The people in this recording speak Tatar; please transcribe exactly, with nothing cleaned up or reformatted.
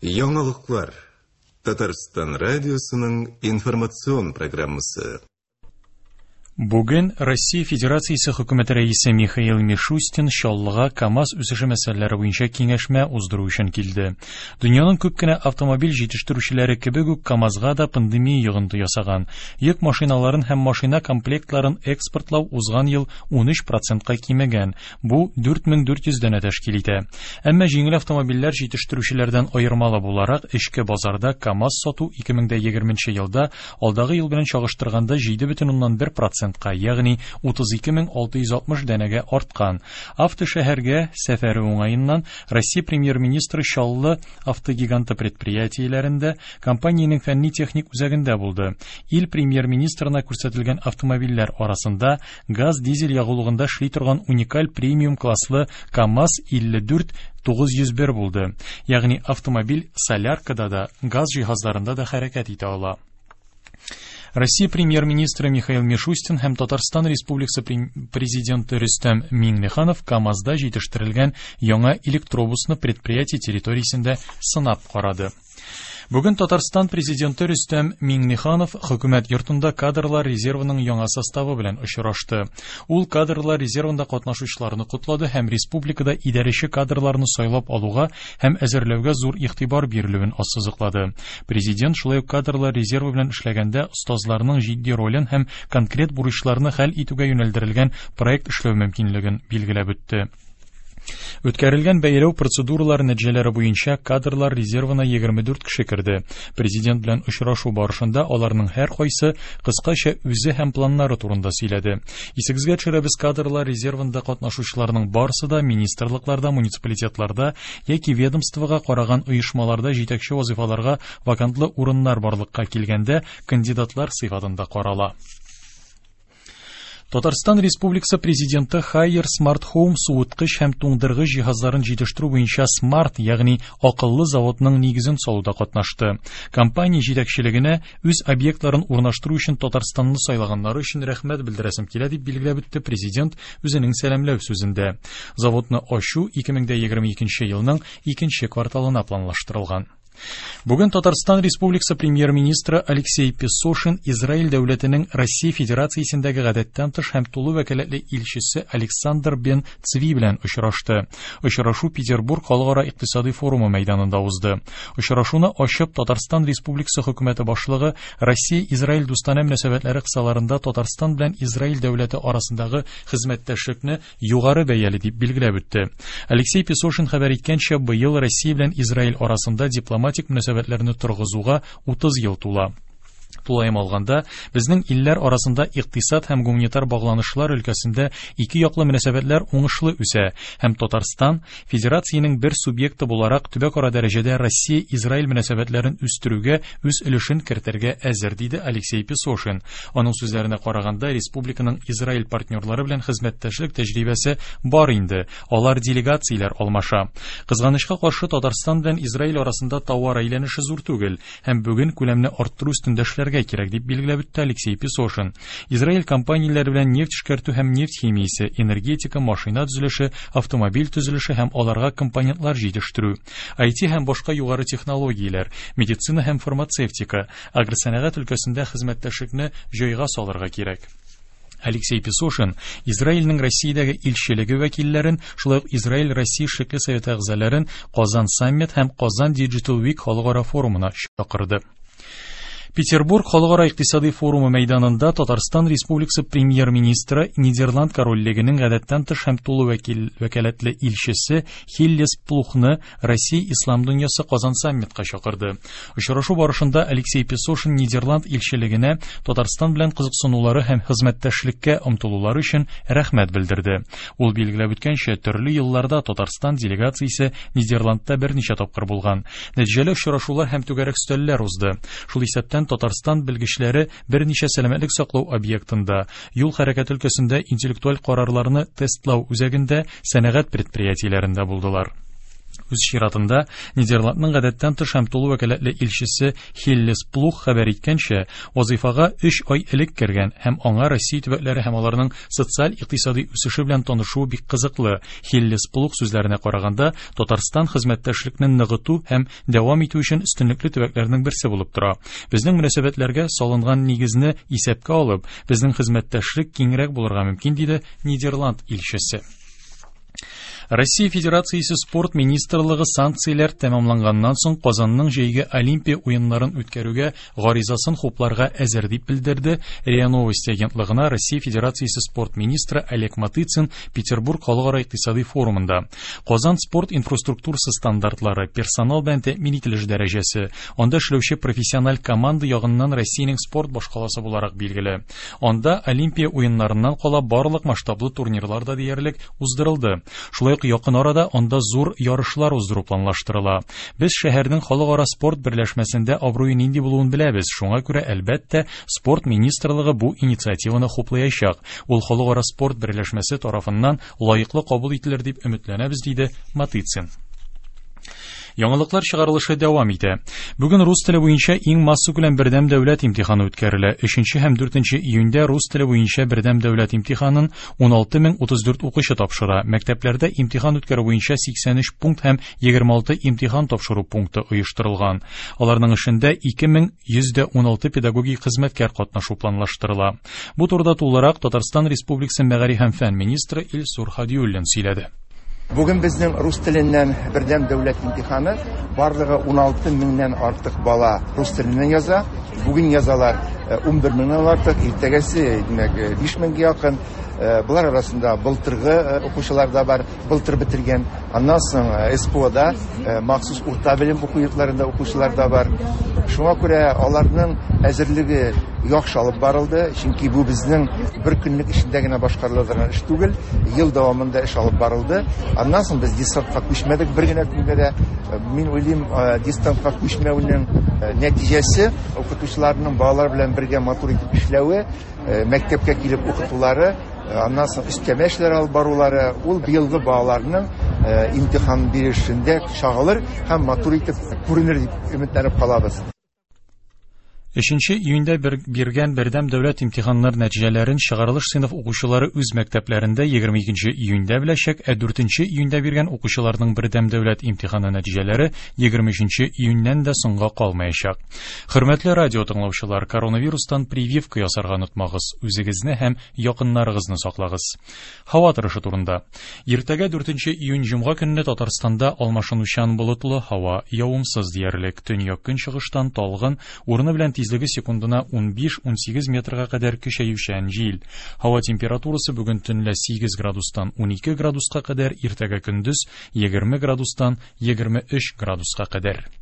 Яңалыклар. Татарстан радиосының информацион программасы. Бүген Россия Федерациясы Хөкүмәте рәисе Михаил Мишустин Чаллыга КАМАЗ үсеше мәсьәләләре буенча киңәшмә уздыру өчен килде. Дөньяның күп кенә автомобиль җитештерүчеләре кебек үк КАМАЗга да пандемия йогынты ясаган. Йөк машиналарын һәм машина комплектларын экспортлау узган ел ун өч процентка кимәгән. Бу дүрт мең дүрт йөз дәнә тәшкил итә. Әмма җиңел автомобильләр җитештерүчеләрдән аермалы буларак, эчке базарда КАМАЗ сату ике мең егерменче елда алдагы ел белән чагыштырганда җиде бөтен уннан бер процент, ягъни утыз ике мең алты йөз алтмыш дәнәгә арткан. Автошәһәргә сәфәре уңаеннан Россия премьер-министры Чаллы автогиганты предприятиеләрендә компаниянең фәнни-техник үзәгендә булды. Ил премьер-министрына күрсәтелгән автомобильләр арасында газ-дизель ягулыгында эшли торган уникаль премиум класслы КАМАЗ илле дүрт тугыз йөз бер булды. Ягъни автомобиль соляркада да, газ җиһазларында да хәрәкәт итә ала. Россия премьер-министры Михаил Мишустин һәм Татарстан Республикасы президенты Рөстәм Миңнеханов КАМАЗда җитештерелгән яңа электробусны предприятие территориясендә сынап карады. Бүген Татарстан президенты Рөстәм Миңнеханов хөкүмәт йортында кадрлар резервының яңа составы белән очрашты. Ул кадрлар резервында катнашучыларны котлады һәм республикада идарәче кадрларны сайлап алуга һәм әзерләүгә зур игътибар бирелүен ассызыклады. Президент шулай ук кадрлар резервы белән эшләгәндә остазларның җитди ролен һәм конкрет бурычларны хәл итүгә юнәлдерелгән проект эшләү мөмкинлеген билгеләп үтте. Үткәрелгән бәяләү процедуралары нәтиҗәләре буенча кадрлар резервына егерме дүрт кеше керде. Президент белән очрашу барышында аларның һәр кайсы кыскача үзе һәм планнары турында сөйләде. Исегезгә төшерәбез, кадрлар резервында катнашучыларның барысы да министрлыкларда, муниципалитетларда яки ведомствога караган оешмаларда җитәкче вазифаларга вакантлы урыннар барлыкка килгәндә кандидатлар сыйфатында карала. Татарстан Республикасы президенты Хайер Smart Home суыткыч һәм туңдыргыч җиһазларын җитештерү буенча Smart, ягъни акыллы заводның нигезен салуда катнашты. Компания җитәкчелегенә үз объектларын урнаштыру өчен Татарстанны сайлаганнары өчен рәхмәт белдерәсем килә дип билгеләп үтте президент үзенең сәламләү сүзендә. Заводны ачу ике мең егерме икенче елның икенче кварталына планлаштырылган. Бүген Татарстан Республикасы премьер-министры Алексей Песошин Израиль дәүләтенең Россия Федерациясендәге гадәттән тыш һәм тулы вәкаләтле илчесе Александр бен Цви белән очрашты. Очрашу Петербург халыкара икътисади форумы мәйданында узды. Очрашуны ачып Татарстан Республикасы хөкүмәте башлыгы Россия-Израиль дустана мөнәсәбәтләре кысаларында Татарстан белән Израиль дәүләте арасындагы хезмәттәшлекне югары бәяле дип билгеләп үтте. Алексей Песошин хәбәр иткәнчә, быел Россия белән Израиль арасында дипломатик мөнәсәбәтләрне торгызуга утыз ел тула. Тулаем алганда, безнең илләр арасында икътисад һәм гуманитар багланышлар өлкәсендә ике яклы мөнәсәбәтләр уңышлы үсә, һәм Татарстан федерациянең бер субъекты буларак төбәкара дәрәҗәдә Россия-Израиль мөнәсәбәтләрен үстерүгә үз өлешен кертергә әзер, диде Алексей Песошин. Аның сүзләренә караганда, республиканың Израиль партнерлары белән хезмәттәшлек тәҗрибәсе бар инде. Алар делегацияләр алмаша. Кызганычка каршы, Татарстан белән Израиль арасында товар әйләнеше зур түгел, һәм бүген күләмне арттыру өстендә эшләргә кирәк дип билгеләп үтте Алексей Песошин. Израиль компанияләре белән нефть эшкәртү һәм нефть химиясе, энергетика, машина төзелеше, автомобиль төзелеше һәм аларга компонентлар җитештерү, ай ти һәм башка югары технологияләр, медицина һәм фармацевтика, агросәнәгать өлкәсендә хезмәттәшлекне җайга салырга кирәк. Алексей Песошин Израильнең Россиядәге илчелеге вәкилләрен, шулай ук Израиль-Россия шикле советы әгъзаларын Казан саммит һәм Казан Digital Week халыкара форумына чакырды. Петербург халыкара икътисади форумы мәйданында Татарстан Республикасы премьер-министры Нидерланд корольлегенең гадәттән тыш һәм тулы вәкил вәкаләтле илчесе Хиллес Плухны Россия ислам дөньясы Казан саммитка чакырды. Очрашу барышында Алексей Песошин Нидерланд илчелегенә Татарстан белән кызыксынулары һәм хезмәттәшлеккә омтылулары өчен рәхмәт белдерде. Ул билгеләп үткәнчә, төрле елларда Татарстан делегациясе Нидерландта берничә тапкыр булган. Нәтиҗәле очрашулар һәм түгәрәк өстәлләр узды. Шул исәптән Татарстан белгечләре берничә сәламәтлек саклау объектында, юл хәрәкәт өлкәсендә интеллектуаль карарларны тестлау үзәгендә, сәнәгать предприятиеләрендә булдылар. Үз чиратында Нидерландның гадәттән тыш һәм тулы вәкаләтле илчесе Хиллес Плух хәбәр иткәнчә, вазифага өч ай элек кергән һәм аңа Россия төбәкләре һәм аларның социаль-икътисади үсеше белән танышуы бик кызыклы. Хиллес Плух сүзләренә караганда, Татарстан хезмәттәшлекне ныгыту һәм дәвам итү өчен өстенлекле төбәкләрнең берсе булып тора. Безнең мөнәсәбәтләргә салынган нигезне исәпкә алып, безнең хезмәттәшлек киңрәк булырга мөмкин, диде Нидерланд илчесе. Россия Федерациясе спорт министрлыгы санкцияләр тәмамланганнан соң Казанның җәйге Олимпия уеннарын үткәрүгә гаризасын хупларга әзер дип белдерде. РИА Новости агентлыгына Россия Федерациясе спорт министры Олег Матыцин Петербург халыкара икътисади форумында. Казан спорт инфраструктурасы стандартлары, персонал белән тәэмин ителеш дәрәҗәсе, анда эшләүче профессиональ команда ягыннан Россиянең спорт башкаласы буларак билгеле. Анда Олимпия уеннарыннан кала барлык масштаблы турнирлар да диярлек уздырылды. Шулай якын арада анда зур ярышлар уздыру планлаштырыла. Без шәһәрнең халыкара спорт берләшмәсендә абруй нинди булуын беләбез. Шуңа күрә, әлбәттә, спорт министрлыгы бу инициативаны хуплаячак. Ул халыкара спорт берләшмәсе тарафыннан лаеклы кабул ителер дип өметләнәбез, диде Матыцин. Яңалыклар чыгарылышы дәвам итә. Бүген рус теле буенча иң массу белән бердәм дәүләт имтиханы үткәрелә. өченче һәм дүртенче июньдә рус теле буенча бердәм дәүләт имтиханын ун алты мең утыз дүрт укучы тапшыра. Мәктәпләрдә имтихан үткәрү буенча сиксән өч пункт һәм егерме алты имтихан тапшыру пункты оештырылган. Аларның эшендә ике мең йөз ун алты педагогик хезмәткәр катнашу планлаштырыла. Бу турыда тулырак Татарстан Республикасы Мәгариф һәм фән министры Илсур Хадиуллин сөйләде. Бүген безнең рус теленнән бердәм дәүләт имтиханы барлыгы ун алты меңнән артык бала рус теленнән яза. Бүгін язалар ун бер меңнән артык, иртәгәсе димәк биш меңгә якын. Булар арасында былтыргы укучылар да бар, былтыр бетергән. Аннан соң СПОда махсус урта белем уку йортларында укучылар да бар. Шуңа күрә аларның әзерлеге яхшы алып барылды, чөнки бу безнең бер көнлек эшендә генә башкарылган эш түгел, ел дәвамында эш алып барылды. Аннан соң без дистантка күчмәдек, бер генә көнгә дә. Мин уйлыйм, дистантка күчмәүнең нәтиҗәсе укытучыларның балалар белән бергә матур итеп эшләве, мәктәпкә килеп укытулары, аннан соң өстәмә эшләр алып барулары, ул быелгы балаларның имтихан биришендә чагылыр һәм матур итеп күренер дип өметләнеп калабыз. өченче июньдә биргән бердәм дәүләт имтиханнар нәтиҗәләрен чыгарылыш сыйныф укучылары үз мәктәпләрендә егерме икенче июньдә беләчәк, ә дүртенче июньдә биргән укучыларның бердәм дәүләт имтиханы нәтиҗәләре егерме өченче июньнән дә соңга калмаячак. Хөрмәтле радио тыңлаучылар, коронавирустан прививка ясарга онытмагыз, үзегезне һәм якыннарыгызны саклагыз. Һава торышы турында. Иртәгә дүртенче июнь җомга көнне Татарстанда алмашынучан болытлы һава, явымсыз диярлек, төньяк көнчыгыштан талгын, урыны белән тизлеге секундына ун биш - ун сигез метрга кадәр көчәючән җил. Һава температурасы бүген төнлә сигез градустан ун ике градуска кадәр, иртәгә көндез егерме градустан егерме өч градуска кадәр.